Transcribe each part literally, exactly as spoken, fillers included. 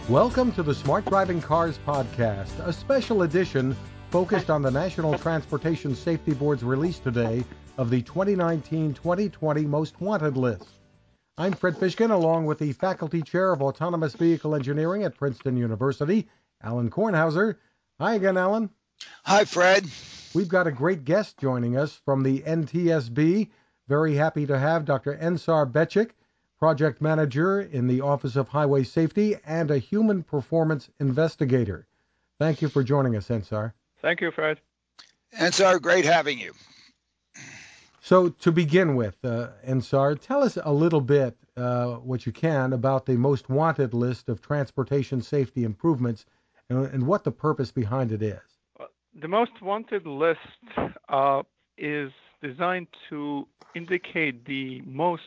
Welcome to the Smart Driving Cars podcast, a special edition focused on the National Transportation Safety Board's release today of the twenty nineteen twenty twenty Most Wanted list. I'm Fred Fishkin, along with the Faculty Chair of Autonomous Vehicle Engineering at Princeton University, Alan Kornhauser. Hi again, Alan. Hi, Fred. We've got a great guest joining us from the N T S B. Very happy to have Doctor Ensar Becik, Project Manager in the Office of Highway Safety and a Human Performance Investigator. Thank you for joining us, Ensar. Thank you, Fred. Ensar, great having you. So to begin with, uh, Ensar, tell us a little bit, uh, what you can, about the Most Wanted list of transportation safety improvements and, and what the purpose behind it is. The Most Wanted list uh, is designed to indicate the most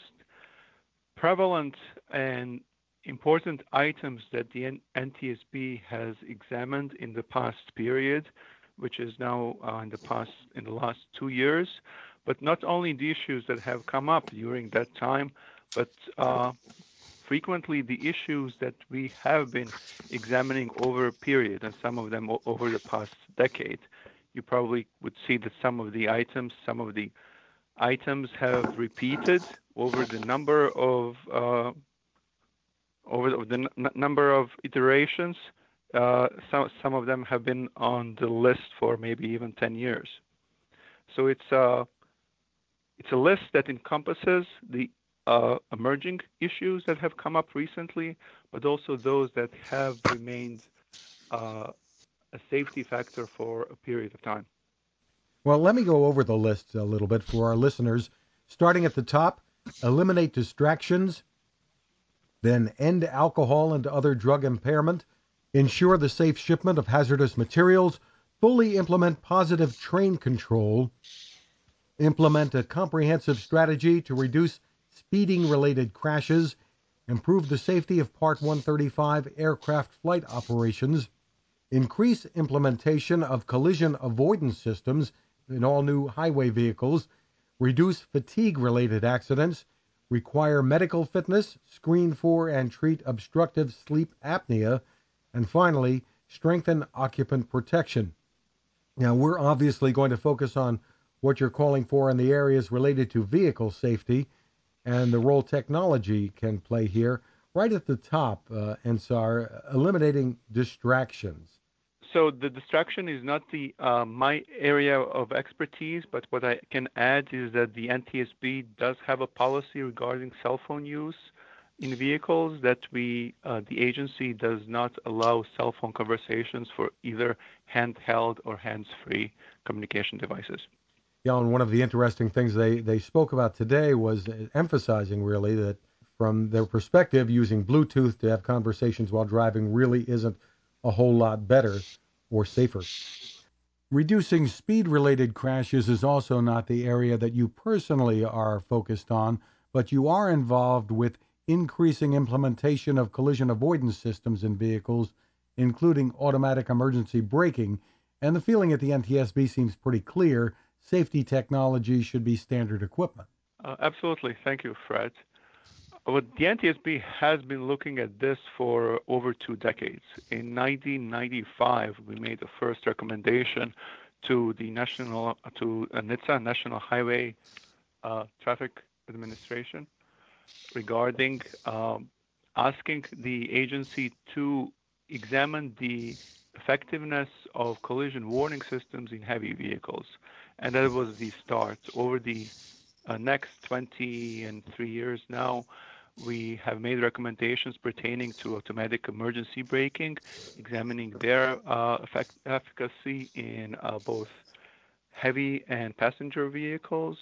prevalent and important items that the N T S B has examined in the past period, which is now uh, in the past in the last two years. But not only the issues that have come up during that time, but uh, frequently the issues that we have been examining over a period, and some of them o- over the past decade. You probably would see that some of the items, some of the items have repeated over the number of uh, over the n- number of iterations. Uh, some some of them have been on the list for maybe even ten years. So it's a it's a list that encompasses the uh, emerging issues that have come up recently, but also those that have remained uh, a safety factor for a period of time. Well, let me go over the list a little bit for our listeners. Starting at the top, eliminate distractions, then end alcohol and other drug impairment, ensure the safe shipment of hazardous materials, fully implement positive train control, implement a comprehensive strategy to reduce speeding-related crashes, improve the safety of Part one thirty-five aircraft flight operations, increase implementation of collision avoidance systems in all new highway vehicles, reduce fatigue-related accidents, require medical fitness, screen for and treat obstructive sleep apnea, and finally, strengthen occupant protection. Now, we're obviously going to focus on what you're calling for in the areas related to vehicle safety and the role technology can play here. Right at the top, uh, Ensar, eliminating distractions. So the distraction is not the uh, my area of expertise, but what I can add is that the N T S B does have a policy regarding cell phone use in vehicles that we uh, the agency does not allow cell phone conversations for either handheld or hands-free communication devices. Yeah, and one of the interesting things they, they spoke about today was emphasizing really that from their perspective, using Bluetooth to have conversations while driving really isn't a whole lot better or safer. Reducing speed-related crashes is also not the area that you personally are focused on, but you are involved with increasing implementation of collision avoidance systems in vehicles, including automatic emergency braking, and the feeling at the N T S B seems pretty clear. Safety technology should be standard equipment. Uh, absolutely. Thank you, Fred. Well, the N T S B has been looking at this for over two decades. In nineteen ninety-five, we made the first recommendation to the national to uh, NHTSA, National Highway uh, Traffic Administration, regarding um, asking the agency to examine the effectiveness of collision warning systems in heavy vehicles, and that was the start. Over the uh, next twenty and three years now, we have made recommendations pertaining to automatic emergency braking, examining their uh, effect- efficacy in uh, both heavy and passenger vehicles.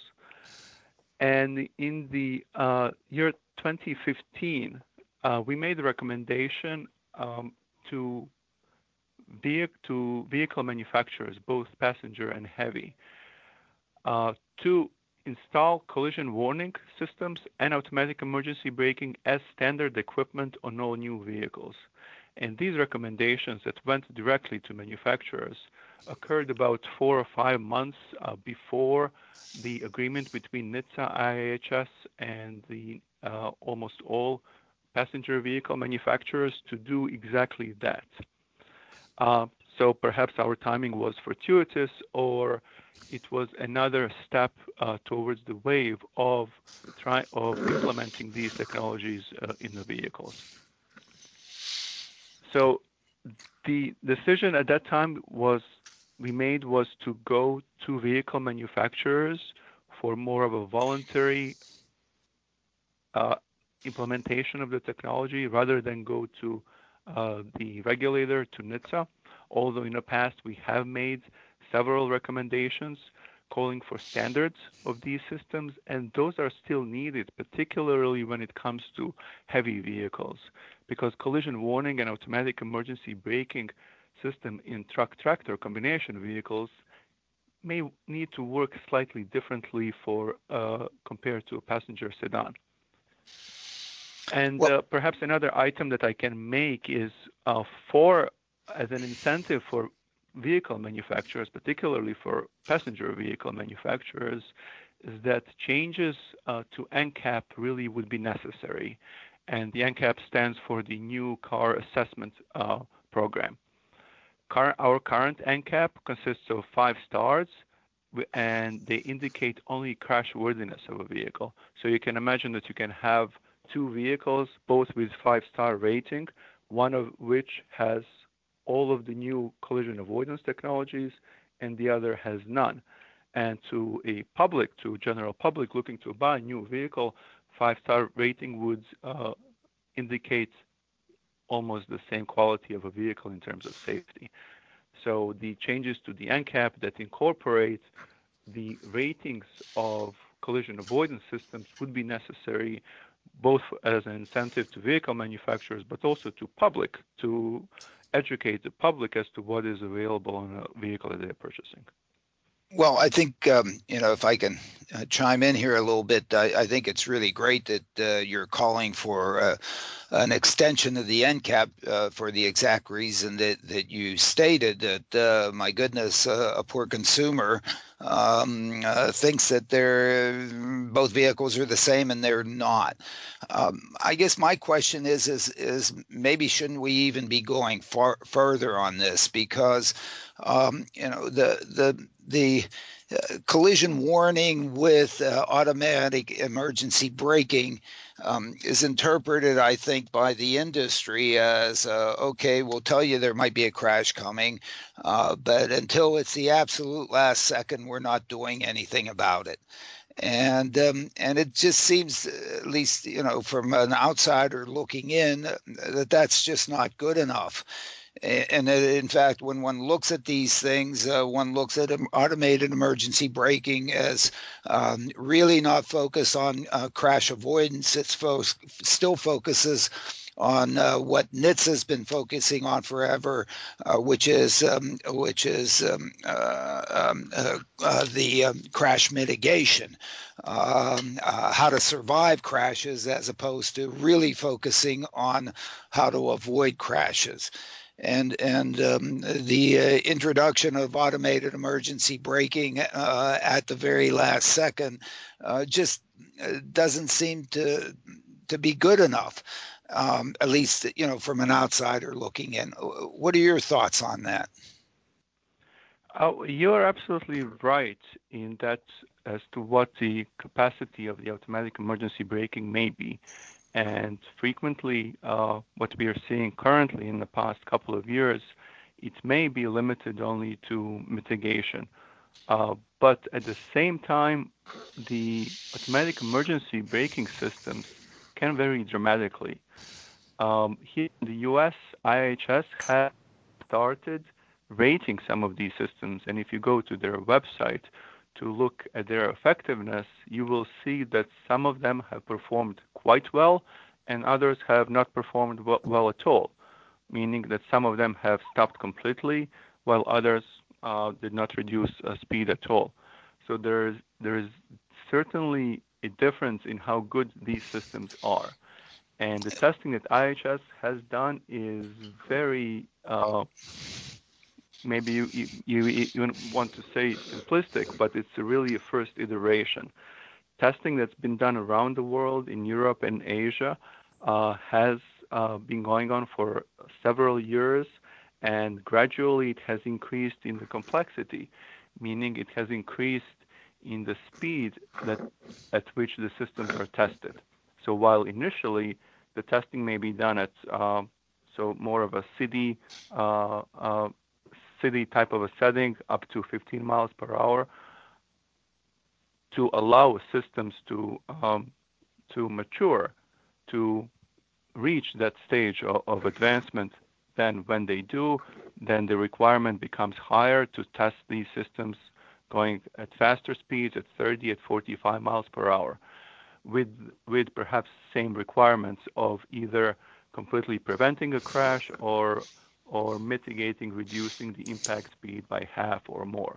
And in the uh, year twenty fifteen, uh, we made a recommendation um, to, vehic- to vehicle manufacturers, both passenger and heavy, uh, to install collision warning systems and automatic emergency braking as standard equipment on all new vehicles. And these recommendations that went directly to manufacturers occurred about four or five months uh, before the agreement between NHTSA, I I H S, and the uh, almost all passenger vehicle manufacturers to do exactly that. Uh, so perhaps our timing was fortuitous, or it was another step uh, towards the wave of try of implementing these technologies uh, in the vehicles. So the decision at that time was we made was to go to vehicle manufacturers for more of a voluntary uh, implementation of the technology rather than go to uh, the regulator, to NHTSA. Although in the past we have made several recommendations calling for standards of these systems, and those are still needed, particularly when it comes to heavy vehicles, because collision warning and automatic emergency braking system in truck-tractor combination vehicles may need to work slightly differently for uh, compared to a passenger sedan. And Well, uh, perhaps another item that I can make is uh, for as an incentive for vehicle manufacturers, particularly for passenger vehicle manufacturers, is that changes uh, to N C A P really would be necessary. And the N C A P stands for the New Car Assessment uh, Program. Car- our current N C A P consists of five stars, and they indicate only crash worthiness of a vehicle. So you can imagine that you can have two vehicles, both with five-star rating, one of which has all of the new collision avoidance technologies, and the other has none. And to a public, to general public looking to buy a new vehicle, five-star rating would uh, indicate almost the same quality of a vehicle in terms of safety. So the changes to the N C A P that incorporate the ratings of collision avoidance systems would be necessary both as an incentive to vehicle manufacturers, but also to public, to educate the public as to what is available in a vehicle that they're purchasing. Well, I think, um, you know, if I can uh, chime in here a little bit, I, I think it's really great that uh, you're calling for uh, an extension of the N C A P uh, for the exact reason that, that you stated, that, uh, my goodness, uh, a poor consumer um, uh, thinks that they're, both vehicles are the same and they're not. Um, I guess my question is, is, is maybe shouldn't we even be going far further on this? Because, um, you know, the, the, the uh, collision warning with uh, automatic emergency braking um, is interpreted, I think, by the industry as, uh, okay, we'll tell you there might be a crash coming, uh, but until it's the absolute last second, we're not doing anything about it. And um, and it just seems, at least, you know, from an outsider looking in, that that's just not good enough. And in fact, when one looks at these things, uh, one looks at automated emergency braking as um, really not focused on uh, crash avoidance. It fo- still focuses on uh, what NHTSA has been focusing on forever, uh, which is um, which is um, uh, um, uh, uh, the um, crash mitigation, um, uh, how to survive crashes, as opposed to really focusing on how to avoid crashes. And and um, the uh, introduction of automated emergency braking uh, at the very last second uh, just uh, doesn't seem to to be good enough. Um, at least, you know, from an outsider looking in. What are your thoughts on that? Oh, you're absolutely right in that as to what the capacity of the automatic emergency braking may be. And frequently, uh, what we are seeing currently in the past couple of years, it may be limited only to mitigation. Uh, but at the same time, the automatic emergency braking systems can vary dramatically. Um, here in the U S, I H S has started rating some of these systems, and if you go to their website to look at their effectiveness, you will see that some of them have performed quite well, and others have not performed well, well at all, meaning that some of them have stopped completely, while others uh, did not reduce uh, speed at all. So there is there is certainly a difference in how good these systems are. And the testing that I H S has done is very, uh, maybe you, you, you even want to say simplistic, but it's really a first iteration. Testing that's been done around the world in Europe and Asia uh, has uh, been going on for several years, and gradually it has increased in the complexity, meaning it has increased in the speed that at which the systems are tested. So while initially the testing may be done at uh, so more of a city uh, uh, city type of a setting up to fifteen miles per hour, to allow systems to um, to mature, to reach that stage of, of advancement, then when they do, then the requirement becomes higher to test these systems going at faster speeds, at thirty, at forty-five miles per hour, with with perhaps same requirements of either completely preventing a crash or or mitigating, reducing the impact speed by half or more.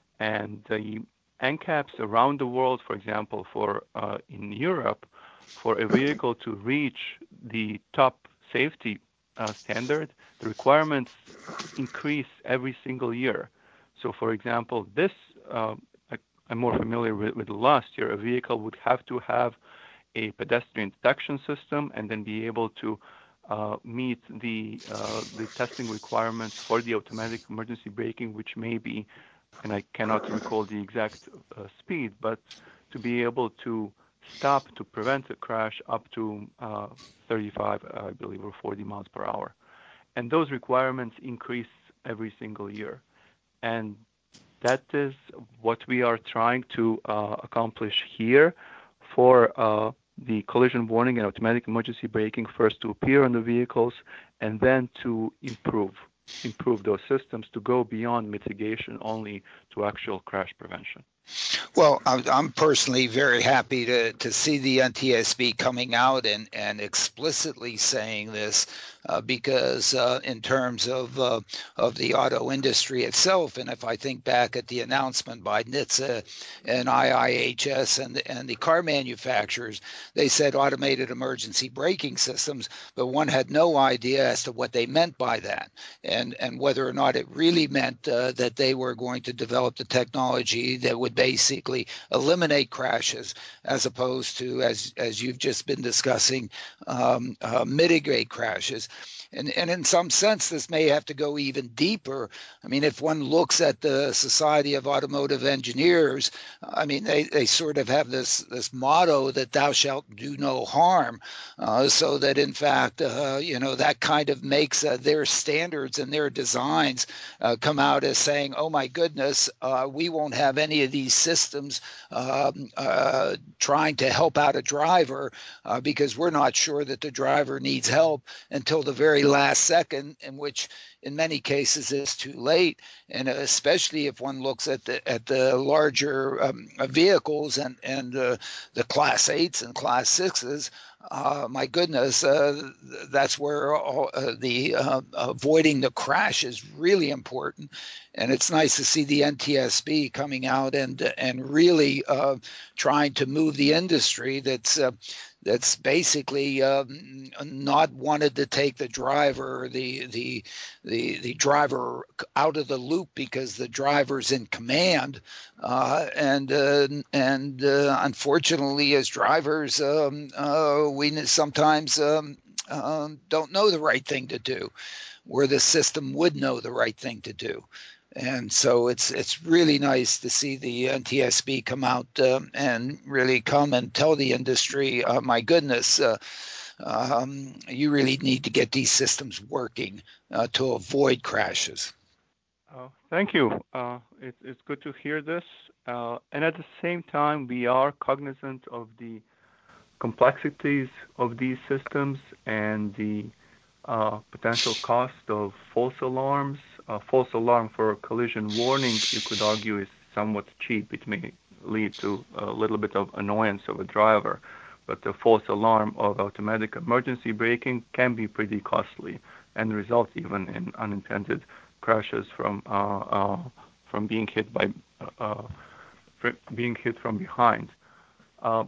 And the N CAPs around the world, for example, for uh, in Europe, for a vehicle to reach the top safety uh, standard, the requirements increase every single year. So, for example, this uh, I, I'm more familiar with, with last year. A vehicle would have to have a pedestrian detection system and then be able to uh, meet the uh, the testing requirements for the automatic emergency braking, which may be, and I cannot recall the exact uh, speed, but to be able to stop to prevent a crash up to uh, thirty-five, I believe, or forty miles per hour. And those requirements increase every single year. And that is what we are trying to uh, accomplish here for uh, the collision warning and automatic emergency braking, first to appear on the vehicles and then to improve improve those systems to go beyond mitigation only to actual crash prevention. Well, I'm personally very happy to, to see the N T S B coming out and, and explicitly saying this uh, because uh, in terms of uh, of the auto industry itself, and if I think back at the announcement by N H T S A and I I H S and the, and the car manufacturers, they said automated emergency braking systems, but one had no idea as to what they meant by that and, and whether or not it really meant uh, that they were going to develop the technology that would basically eliminate crashes as opposed to, as as you've just been discussing, um, uh, mitigate crashes. And, and in some sense, this may have to go even deeper. I mean, if one looks at the Society of Automotive Engineers, I mean, they, they sort of have this, this motto that thou shalt do no harm, uh, so that in fact, uh, you know, that kind of makes uh, their standards and their designs uh, come out as saying, oh my goodness, uh, we won't have any of these systems um, uh, trying to help out a driver uh, because we're not sure that the driver needs help until the very last second, in which in many cases it's too late. And especially if one looks at the at the larger um, vehicles and and uh, the class eights and class sixes, uh, my goodness, uh, that's where all, uh, the uh, avoiding the crash is really important. And it's nice to see the N T S B coming out and and really uh, trying to move the industry that's uh, that's basically um, not wanted to take the driver, the the the the driver out of the loop because the driver's in command, uh, and uh, and uh, unfortunately, as drivers, um, uh, we sometimes um, um, don't know the right thing to do, where the system would know the right thing to do. And so it's it's really nice to see the N T S B come out um, and really come and tell the industry, uh, my goodness, uh, um, you really need to get these systems working uh, to avoid crashes. Uh, thank you. Uh, it, it's good to hear this. Uh, and at the same time, we are cognizant of the complexities of these systems and the uh, potential cost of false alarms. A false alarm for collision warning, you could argue, is somewhat cheap. It may lead to a little bit of annoyance of a driver, but the false alarm of automatic emergency braking can be pretty costly and result even in unintended crashes from uh, uh, from being hit by uh, being hit from behind. Uh,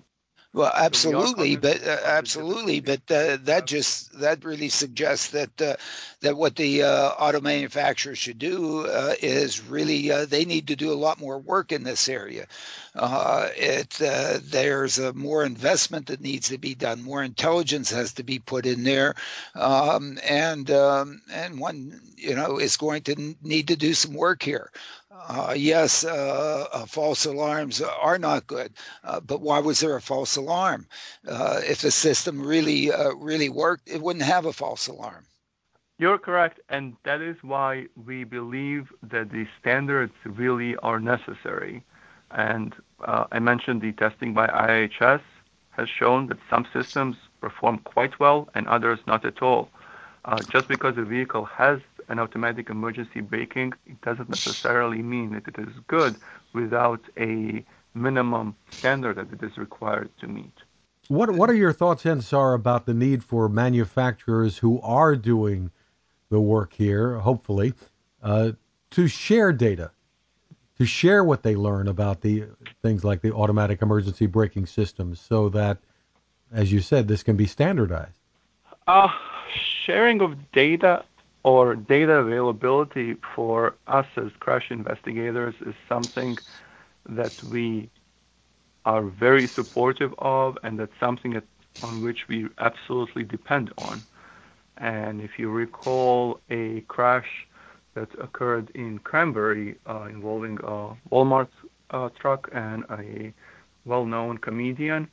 Well, So we are absolutely, but cognizant uh, of the absolutely, difficulties but uh, we that have. just that really suggests that uh, that what the uh, auto manufacturers should do uh, is really uh, they need to do a lot more work in this area. Uh, it uh, there's uh, more investment that needs to be done, more intelligence has to be put in there, um, and um, and one you know is going to need to do some work here. Uh, yes, uh, uh, false alarms are not good, uh, but why was there a false alarm? Uh, if the system really uh, really worked, it wouldn't have a false alarm. You're correct, and that is why we believe that the standards really are necessary. And uh, I mentioned the testing by I H S has shown that some systems perform quite well and others not at all. Uh, just because a vehicle has an automatic emergency braking, it doesn't necessarily mean that it is good without a minimum standard that it is required to meet. What what are your thoughts, Ensar, about the need for manufacturers who are doing the work here, hopefully, uh, to share data, to share what they learn about the things like the automatic emergency braking systems, so that, as you said, this can be standardized? Uh, Sharing of data or data availability for us as crash investigators is something that we are very supportive of, and that's something that, on which we absolutely depend on. And if you recall a crash that occurred in Cranberry uh, involving a Walmart uh, truck and a well-known comedian,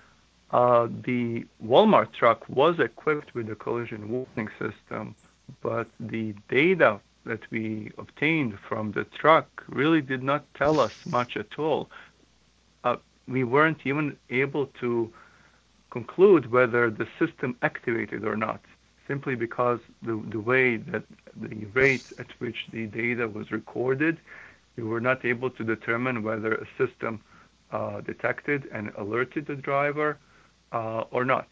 uh, the Walmart truck was equipped with a collision warning system, but the data that we obtained from the truck really did not tell us much at all. Uh, we weren't even able to conclude whether the system activated or not, simply because the, the way that the rate at which the data was recorded, we were not able to determine whether a system uh, detected and alerted the driver uh, or not.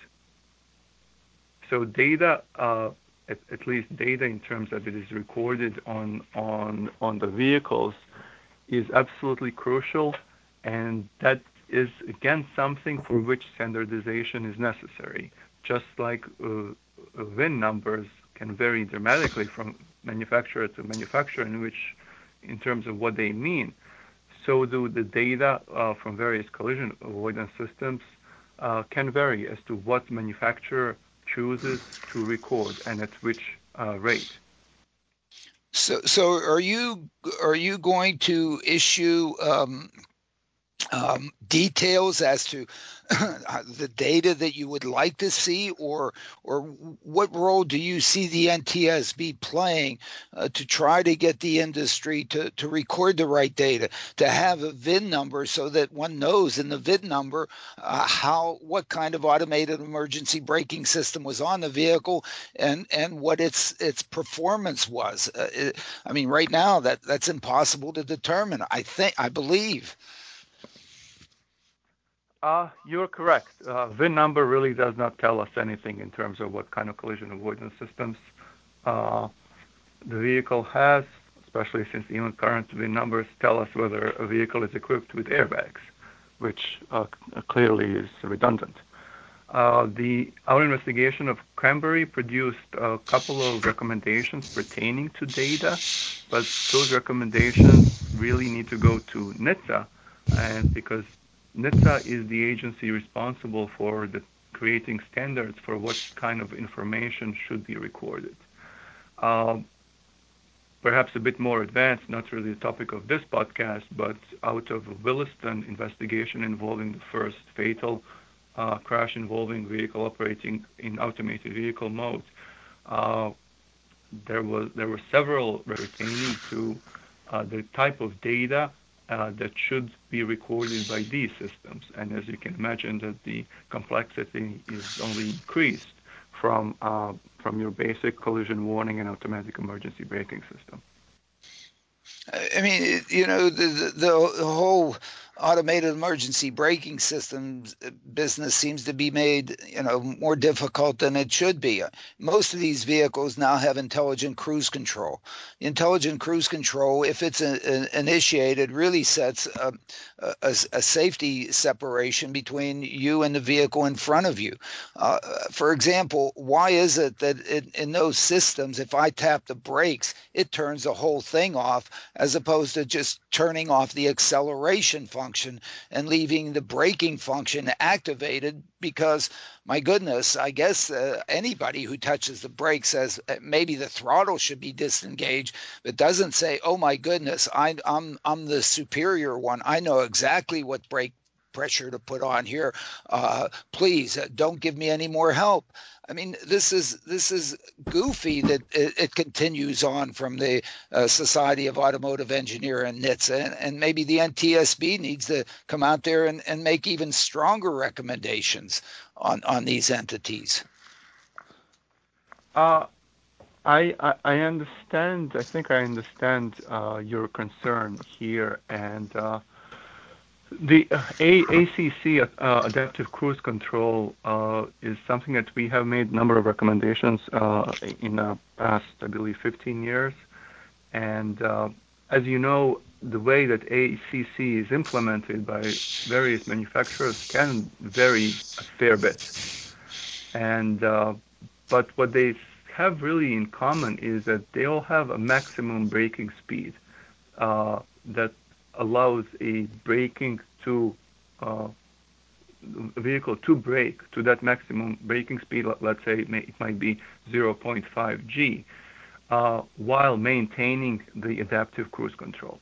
So data, uh, at, at least data in terms that it is recorded on on on the vehicles, is absolutely crucial, and that is again something for which standardization is necessary. Just like uh, uh, V I N numbers can vary dramatically from manufacturer to manufacturer in which, in terms of what they mean, so do the data uh, from various collision avoidance systems uh, can vary as to what manufacturer chooses to record and at which uh, rate. So, so are you are you going to issue um, um, details as to the data that you would like to see, or or what role do you see the N T S B playing uh, to try to get the industry to, to record the right data, to have a V I N number so that one knows in the V I N number uh, how what kind of automated emergency braking system was on the vehicle and and what its its performance was. Uh, it, I mean, right now that that's impossible to determine. I think I believe. Uh, you're correct. Uh, V I N number really does not tell us anything in terms of what kind of collision avoidance systems uh, the vehicle has, especially since even current V I N numbers tell us whether a vehicle is equipped with airbags, which uh, clearly is redundant. Uh, the our investigation of Cranberry produced a couple of recommendations pertaining to data, but those recommendations really need to go to N H T S A, and because N H T S A is the agency responsible for the creating standards for what kind of information should be recorded. Um, Perhaps a bit more advanced, not really the topic of this podcast, but out of a Williston investigation involving the first fatal uh, crash involving vehicle operating in automated vehicle mode, uh, there was there were several pertaining to uh, the type of data uh, that should be recorded by these systems. And as you can imagine, that the complexity is only increased from uh, from your basic collision warning and automatic emergency braking system. I mean, you know, the the, the whole automated emergency braking systems business seems to be made, you know, more difficult than it should be. Most of these vehicles now have intelligent cruise control. Intelligent cruise control, if it's a, a, initiated, really sets a, a, a safety separation between you and the vehicle in front of you. Uh, for example, why is it that in, in those systems, if I tap the brakes, it turns the whole thing off, as opposed to just turning off the acceleration function and leaving the braking function activated? Because, my goodness, I guess uh, anybody who touches the brake says uh, maybe the throttle should be disengaged, but doesn't say, oh my goodness, I, I'm I'm the superior one. I know exactly what brake pressure to put on here. Uh, please uh, don't give me any more help. I mean, this is this is goofy that it, it continues on from the uh, Society of Automotive Engineer and N H T S A, and, and maybe the N T S B needs to come out there and, and make even stronger recommendations on, on these entities. Uh, I, I I understand. I think I understand uh, your concern here, and uh, the uh, A- ACC, uh, Adaptive Cruise Control, uh, is something that we have made a number of recommendations uh, in the past, I believe, fifteen years. And uh, as you know, the way that A C C is implemented by various manufacturers can vary a fair bit. And uh, but what they have really in common is that they all have a maximum braking speed uh, that allows a braking to uh, a vehicle to brake to that maximum braking speed. Let's say it, may, it might be zero point five G, uh, while maintaining the adaptive cruise control.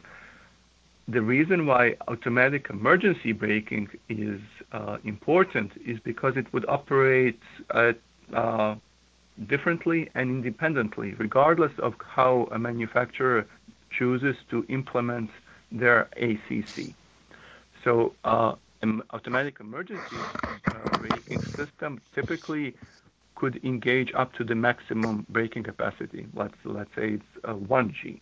The reason why automatic emergency braking is uh, important is because it would operate at, uh, differently and independently, regardless of how a manufacturer chooses to implement their A C C. So, uh, an automatic emergency uh, braking system typically could engage up to the maximum braking capacity. Let's let's say it's uh, one G.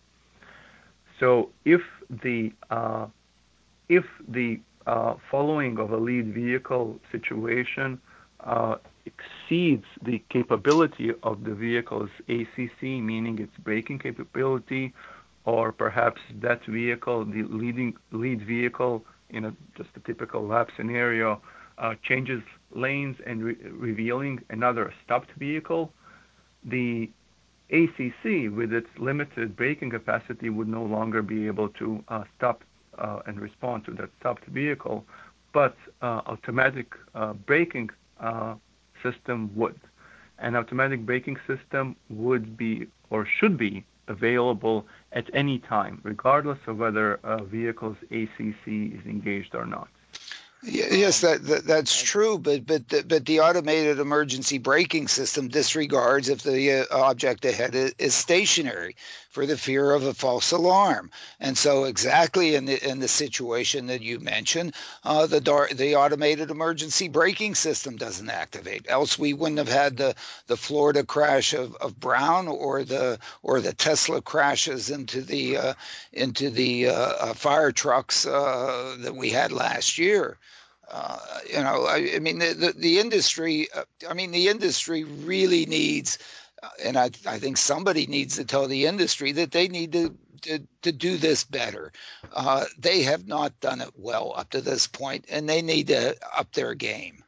So if the uh, if the uh, following of a lead vehicle situation uh, exceeds the capability of the vehicle's A C C, meaning its braking capability, or perhaps that vehicle, the leading lead vehicle in a, just a typical lap scenario, uh, changes lanes and re- revealing another stopped vehicle, the A C C, with its limited braking capacity, would no longer be able to uh, stop uh, and respond to that stopped vehicle, but uh, automatic uh, braking uh, system would. An automatic braking system would be or should be available at any time, regardless of whether a vehicle's A C C is engaged or not. Yes, Um, that, that that's true, but but the, but the automated emergency braking system disregards if the uh, object ahead is, is stationary for the fear of a false alarm. And so, exactly in the in the situation that you mentioned, uh, the dar- the automated emergency braking system doesn't activate. Else, we wouldn't have had the, the Florida crash of, of Brown, or the or the Tesla crashes into the uh, into the uh, uh, fire trucks uh, that we had last year. Uh, you know, I, I mean, the, the, the industry, uh, I mean, the industry really needs, uh, and I, I think somebody needs to tell the industry that they need to, to, to do this better. Uh, they have not done it well up to this point, and they need to up their game.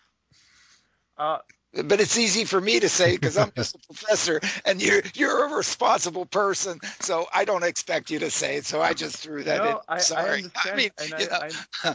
uh, But it's easy for me to say because I'm just a professor, and you're you're a responsible person, so I don't expect you to say it. So I just threw that in. no, I, I Sorry. I understand, mean, and you I, I know.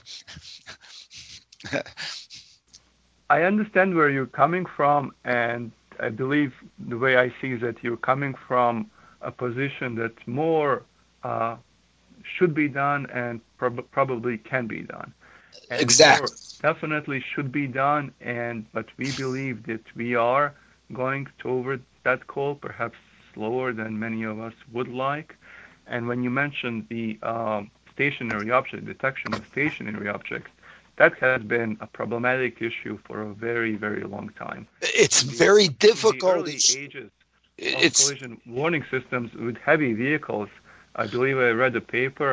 I understand where you're coming from, and I believe the way I see is that you're coming from a position that more uh, should be done and prob- probably can be done, and more Exactly. definitely should be done. And but we believe that we are going toward that goal, perhaps slower than many of us would like. And when you mentioned the uh, stationary object detection of stationary objects, that has been a problematic issue for a very, very long time. It's In the very in the difficult. early It's ages of it's collision warning systems with heavy vehicles, I believe I read a paper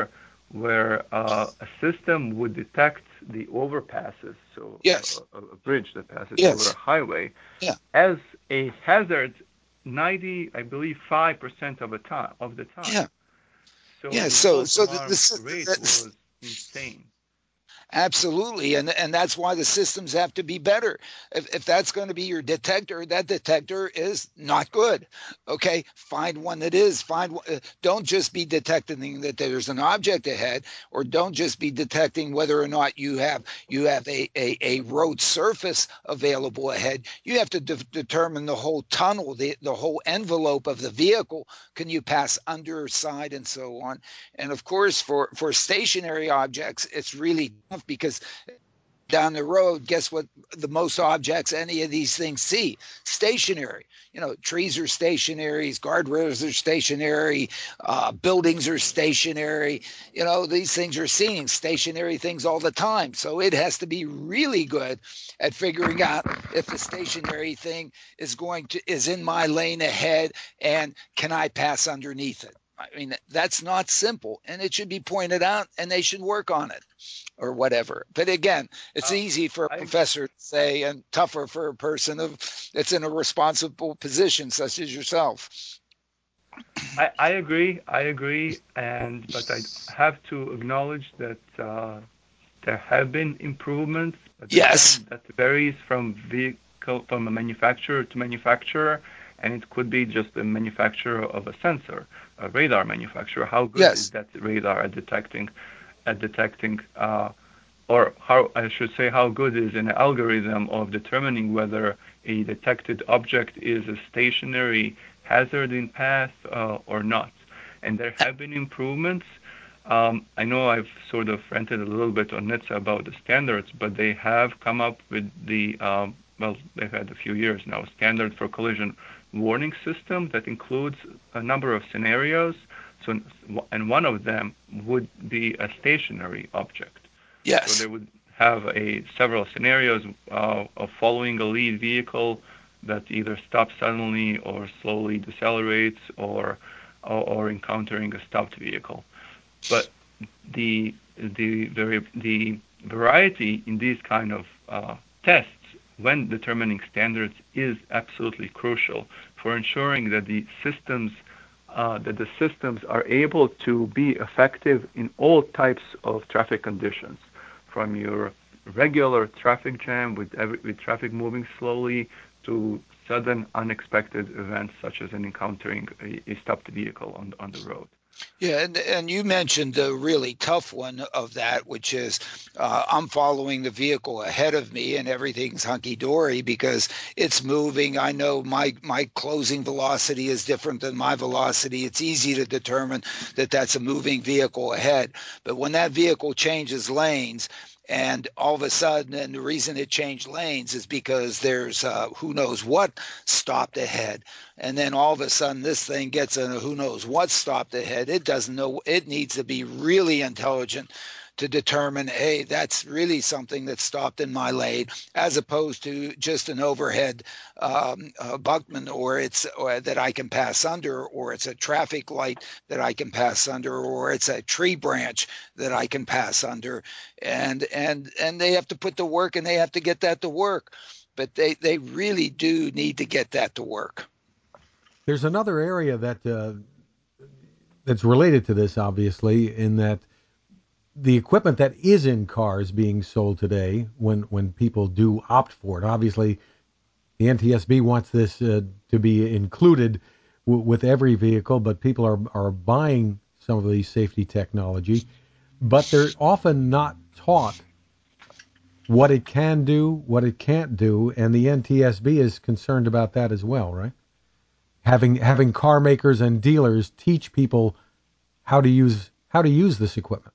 where uh, a system would detect the overpasses, so Yes. a, a, a bridge that passes over a Yes. highway, Yeah. as a hazard ninety, I believe, five percent of the time. Of the time. Yeah. So Yeah. the So false so the, alarm the, rate the, was insane. Absolutely, and and that's why the systems have to be better. If, if that's going to be your detector, that detector is not good. Okay, find one that is. Find one, uh, don't just be detecting that there's an object ahead, or don't just be detecting whether or not you have you have a a, a road surface available ahead. You have to de- determine the whole tunnel, the the whole envelope of the vehicle. Can you pass under, side, and so on? And of course, for for stationary objects, it's really tough because down the road, guess what? The most objects any of these things see stationary. You know, trees are stationary, guardrails are stationary, uh, buildings are stationary. You know, these things are seeing stationary things all the time. So it has to be really good at figuring out if the stationary thing is going to is in my lane ahead and can I pass underneath it. I mean, that's not simple, and it should be pointed out, and they should work on it or whatever. But again, it's Uh, easy for a I professor to say and tougher for a person of that's in a responsible position such as yourself. I, I agree. I agree, and but I have to acknowledge that uh, there have been improvements, but Yes. again, that varies from vehicle from a manufacturer to manufacturer, and it could be just the manufacturer of a sensor, a radar manufacturer. How good is Yes. that radar at detecting, at detecting, uh, or how I should say, how good is an algorithm of determining whether a detected object is a stationary hazard in path uh, or not? And there have been improvements. um, I know I've sort of ranted a little bit on N H T S A about the standards, but they have come up with the, um, well, they've had a few years now, standard for collision warning system that includes a number of scenarios. So, and one of them would be a stationary object. So Yes. they would have a several scenarios uh, of following a lead vehicle that either stops suddenly or slowly decelerates, or or, or encountering a stopped vehicle. But the the very the variety in these kind of uh, tests when determining standards is absolutely crucial for ensuring that the systems uh, that the systems are able to be effective in all types of traffic conditions, from your regular traffic jam with every, with traffic moving slowly to sudden unexpected events such as an encountering a, a stopped vehicle on on the road. Yeah, and, and you mentioned the really tough one of that, which is uh, I'm following the vehicle ahead of me and everything's hunky dory because it's moving. I know my my closing velocity is different than my velocity. It's easy to determine that that's a moving vehicle ahead. But when that vehicle changes lanes, and all of a sudden, and the reason it changed lanes is because there's uh, who knows what stopped ahead, and then all of a sudden this thing gets a who knows what stopped ahead. It doesn't know. It needs to be really intelligent to determine, hey, that's really something that stopped in my lane, as opposed to just an overhead um, uh, Buckman, or it's or that I can pass under, or it's a traffic light that I can pass under, or it's a tree branch that I can pass under, and and and they have to put the work, and they have to get that to work, but they they really do need to get that to work. There's another area that uh, that's related to this, obviously, in that the equipment that is in cars being sold today, when when people do opt for it, obviously the N T S B wants this uh, to be included w- with every vehicle, but people are are buying some of these safety technology, but they're often not taught what it can do, what it can't do, and the N T S B is concerned about that as well, right? Having having car makers and dealers teach people how to use how to use this equipment.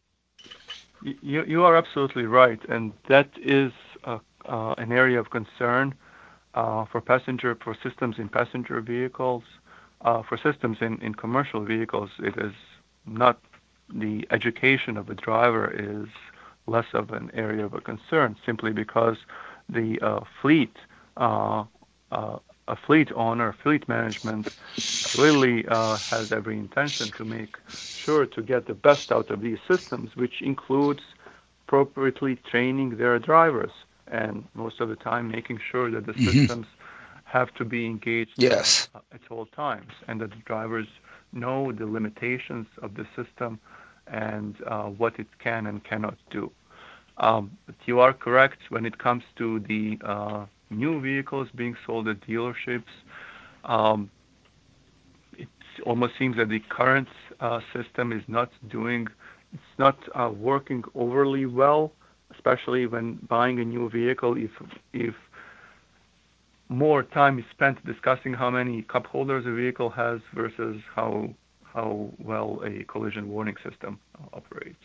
You, you are absolutely right, and that is uh, uh, an area of concern uh, for passenger for systems in passenger vehicles. Uh, for systems in, in commercial vehicles, it is not the education of the driver is less of an area of a concern, simply because the uh, fleet uh, uh, a fleet owner, fleet management clearly uh, has every intention to make sure to get the best out of these systems, which includes appropriately training their drivers and most of the time making sure that the Mm-hmm. systems have to be engaged Yes. uh, at all times and that the drivers know the limitations of the system and uh, what it can and cannot do. Um, but you are correct when it comes to the uh, new vehicles being sold at dealerships. Um, it almost seems that the current uh, system is not doing, it's not uh, working overly well, especially when buying a new vehicle. If if more time is spent discussing how many cup holders a vehicle has versus how how well a collision warning system operates.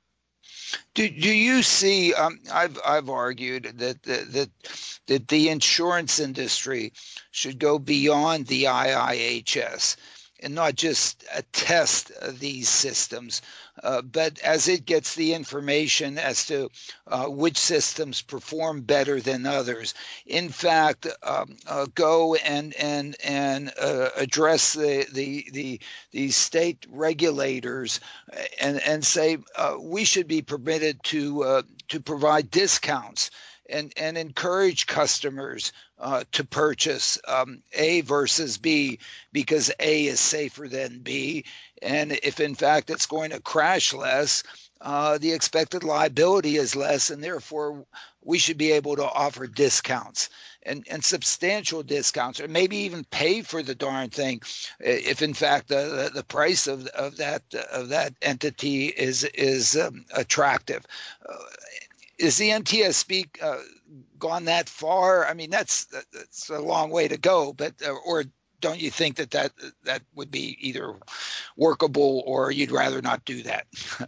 Do do you see? Um, I've I've argued that that that that the insurance industry should go beyond the I I H S and not just uh, test uh, these systems, uh, but as it gets the information as to uh, which systems perform better than others, in fact, um, uh, go and and and uh, address the the the the state regulators and and say uh, we should be permitted to uh, to provide discounts and and encourage customers uh, to purchase um, A versus B because A is safer than B, and if in fact it's going to crash less, uh, the expected liability is less, and therefore we should be able to offer discounts and, and substantial discounts, or maybe even pay for the darn thing if in fact the, the price of, of that of that entity is is um, attractive. Uh, is the N T S B uh, gone that far? I mean, that's that's a long way to go, but uh, or don't you think that, that that would be either workable or you'd rather not do that?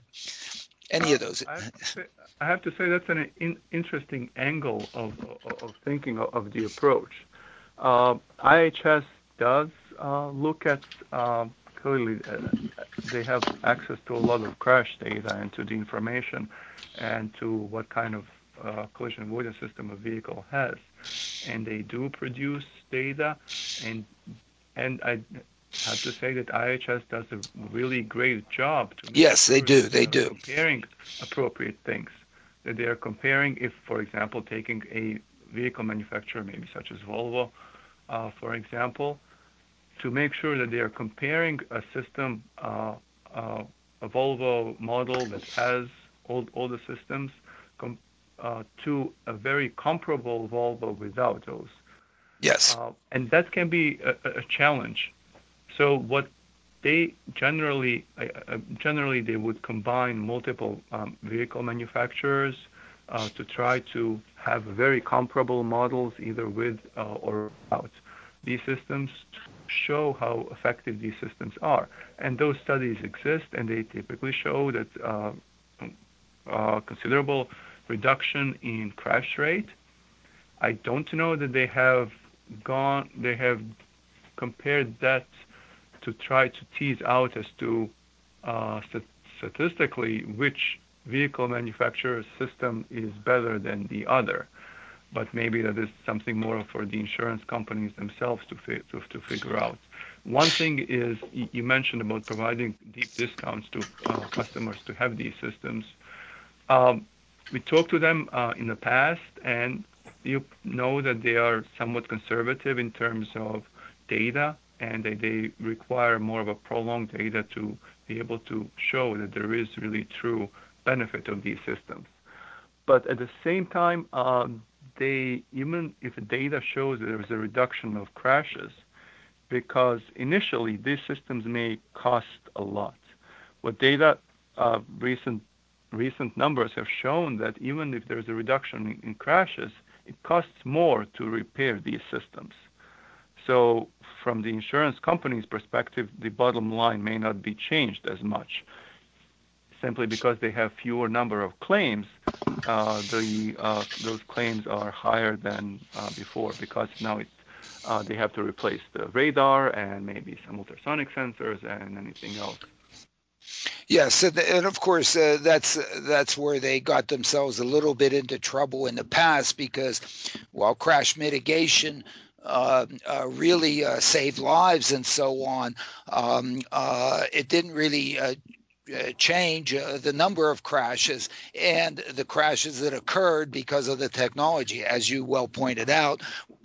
Any Uh, of those? I, have to say, I have to say that's an in, interesting angle of, of, of thinking of, of the approach. Uh, I H S does uh, look at, uh, clearly uh, they have access to a lot of crash data and to the information and to what kind of uh, collision avoidance system a vehicle has. And they do produce data, and and I have to say that I H S does a really great job to make Yes, they sure do. that they They are do. comparing appropriate things. That they are comparing, if, for example, taking a vehicle manufacturer, maybe such as Volvo, uh, for example, to make sure that they are comparing a system, uh, uh, a Volvo model that has all, all the systems, com- uh, to a very comparable Volvo without those. Yes. Uh, and that can be a, a challenge. So what they generally, uh, uh, generally they would combine multiple um, vehicle manufacturers uh, to try to have very comparable models, either with uh, or without these systems, to show how effective these systems are. And those studies exist, and they typically show that uh, uh, considerable reduction in crash rate. I don't know that they have gone, they have compared that to try to tease out as to uh, statistically which vehicle manufacturer's system is better than the other. But maybe that is something more for the insurance companies themselves to, fi- to, to figure out. One thing is you mentioned about providing deep discounts to uh, customers to have these systems. Um, we talked to them uh, in the past, and you know that they are somewhat conservative in terms of data, and they, they require more of a prolonged data to be able to show that there is really true benefit of these systems. But at the same time, um, they even if the data shows that there is a reduction of crashes, because initially these systems may cost a lot. What data uh, recent recent numbers have shown that even if there's a reduction in, in crashes, it costs more to repair these systems. So from the insurance company's perspective, the bottom line may not be changed as much. Simply because they have fewer number of claims, uh, the uh, those claims are higher than uh, before because now it's uh, they have to replace the radar and maybe some ultrasonic sensors and anything else. Yes, and, and of course uh, that's that's where they got themselves a little bit into trouble in the past because while crash mitigation uh, uh, really uh, saved lives and so on. Um, uh, it didn't really uh, uh, change uh, the number of crashes and the crashes that occurred because of the technology, as you well pointed out.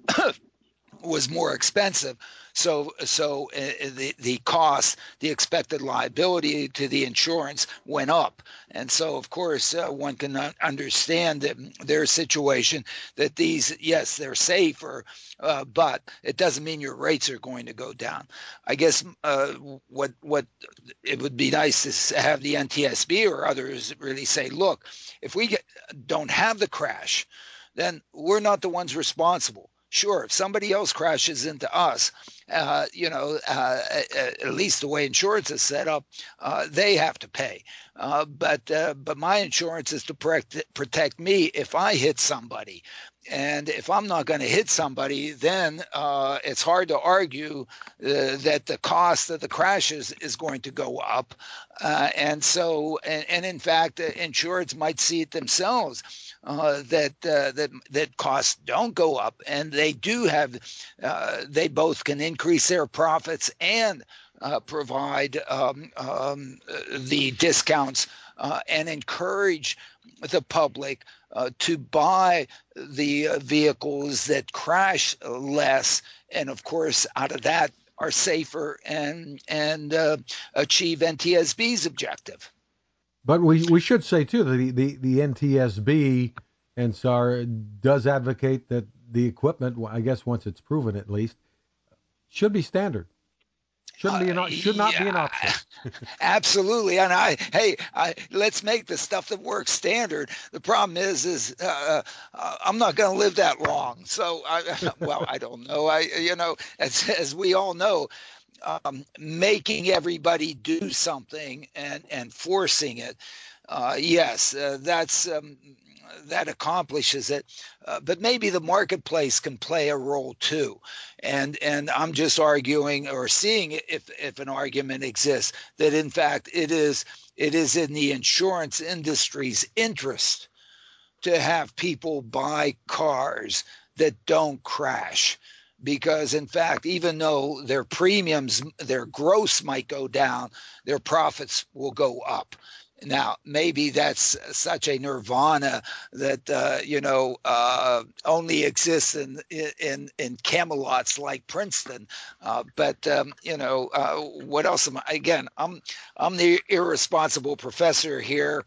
Was more expensive. So, so uh, the the cost, the expected liability to the insurance went up, and so of course uh, one can understand that their situation. That these, yes, they're safer, uh, but it doesn't mean your rates are going to go down. I guess uh, what what it would be nice to have the N T S B or others really say, look, if we get, don't have the crash, then we're not the ones responsible. Sure, if somebody else crashes into us, uh, you know, uh, at least the way insurance is set up, uh, they have to pay. Uh, but uh, but my insurance is to protect, protect me if I hit somebody. And if I'm not going to hit somebody, then uh, it's hard to argue uh, that the cost of the crashes is going to go up. Uh, and so, and, and in fact, uh, insurance might see it themselves uh, that uh, that that costs don't go up, and they do have. Uh, they both can increase their profits and uh, provide um, um, the discounts uh, and encourage the public uh, to buy the uh, vehicles that crash less, and of course, out of that are safer and and uh, achieve N T S B's objective. But we we should say too that the, the, the N T S B and S A R does advocate that the equipment, I guess once it's proven at least, should be standard. Shouldn't Uh, be an should not be an yeah, option. absolutely. And I, hey, I, let's make the stuff that works standard. The problem is, is uh, uh, I'm not going to live that long. So, I, well, I don't know. I, you know, as as we all know, um, making everybody do something and and forcing it, uh, yes, uh, that's um, that accomplishes it. Uh, but maybe the marketplace can play a role too. And and I'm just arguing or seeing if if an argument exists that in fact it is it is in the insurance industry's interest to have people buy cars that don't crash, because in fact, even though their premiums, their gross might go down, their profits will go up. Now, maybe that's such a nirvana that uh, you know uh, only exists in in in Camelots like Princeton. Uh, but um, you know, uh, what else am I? Again, I'm I'm the irresponsible professor here,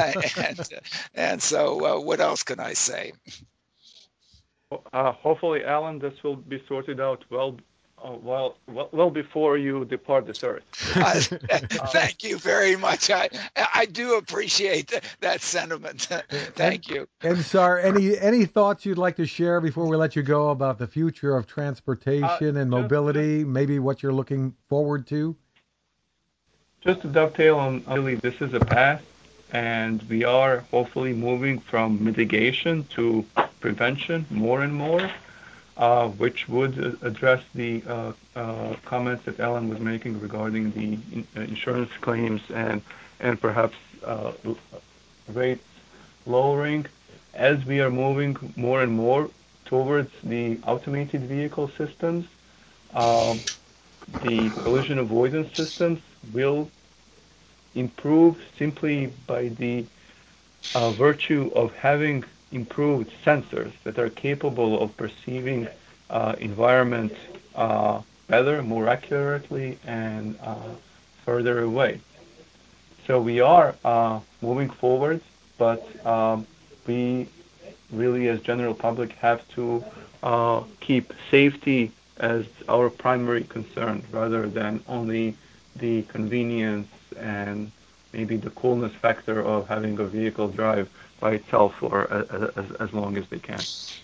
and and so uh, what else can I say? Uh, hopefully, Alan, this will be sorted out well, uh, well, well, well before you depart this earth. Uh, Uh, thank you very much. I I do appreciate that sentiment. and Thank you. and S A R, any any thoughts you'd like to share before we let you go about the future of uh, transportation and just, just, mobility? Maybe what you're looking forward to. just to dovetail on, really, this is a path, and we are hopefully moving from mitigation to prevention more and more. Uh, which would uh, address the uh, uh, comments that Alan was making regarding the in, uh, insurance claims and and perhaps uh, rates lowering as we are moving more and more towards the automated vehicle systems. Um, the collision avoidance systems will improve simply by the uh, virtue of having improved sensors that are capable of perceiving uh, environment uh, better, more accurately, and uh, further away. So we are uh, moving forward, but um, we really, as general public, have to uh, keep safety as our primary concern rather than only the convenience and maybe the coolness factor of having a vehicle drive by itself for as, as, as long as they can.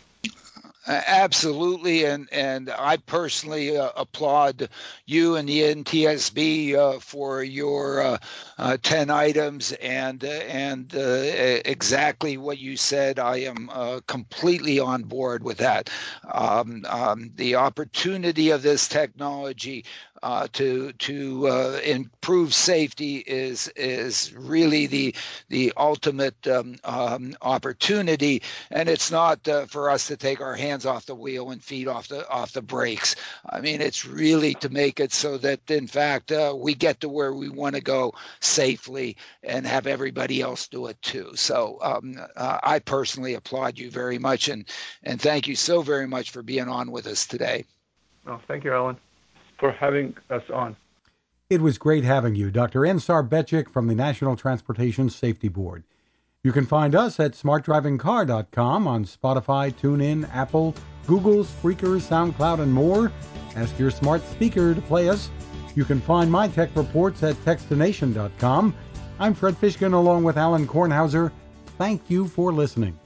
Absolutely, and and I personally uh, applaud you and the N T S B uh, for your uh, uh, ten items and uh, and uh, exactly what you said. I am uh, completely on board with that. Um, um, the opportunity of this technology uh, to to uh, improve safety is is really the the ultimate um, um, opportunity, and it's not uh, for us to take our hands off the wheel and feet off the off the brakes. I mean, it's really to make it so that, in fact, uh, we get to where we want to go safely and have everybody else do it too. So um, uh, I personally applaud you very much, and and thank you so very much for being on with us today. Well, thank you, Alan, for having us on. It was great having you, Doctor Ensar Becik from the National Transportation Safety Board. You can find us at smart driving car dot com, on Spotify, TuneIn, Apple, Google, Spreaker, SoundCloud, and more. Ask your smart speaker to play us. You can find my tech reports at Techstination dot com. I'm Fred Fishkin along with Alan Kornhauser. Thank you for listening.